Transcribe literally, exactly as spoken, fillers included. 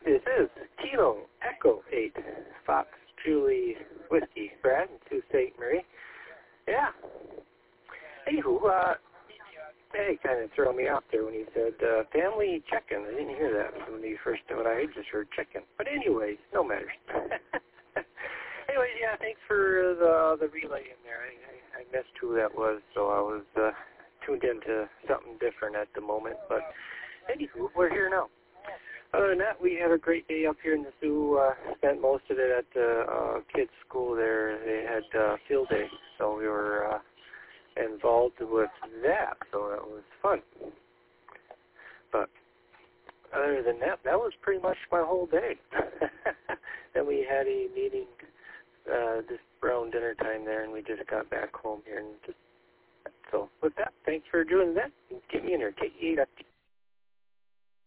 This is Kilo Echo eight, Fox Julie Whiskey, Brad, and Sault Ste. Marie. Yeah. Anywho, uh, hey, kind of threw me off there when he said uh, family check-in. I didn't hear that when he first when I just heard check-in. But anyways, no matters. Anyways, yeah, thanks for the the relay in there. I, I, I missed who that was, so I was uh, tuned into something different at the moment. But anywho, we're here now. Other than that, we had a great day up here in the zoo. Uh, spent most of it at the uh, kids' school there. They had uh, field day, so we were uh, involved with that, so that was fun. But other than that, that was pretty much my whole day. Then we had a meeting uh, just around dinner time there, and we just got back home here. And just, so with that, thanks for doing that. Get me in there. K E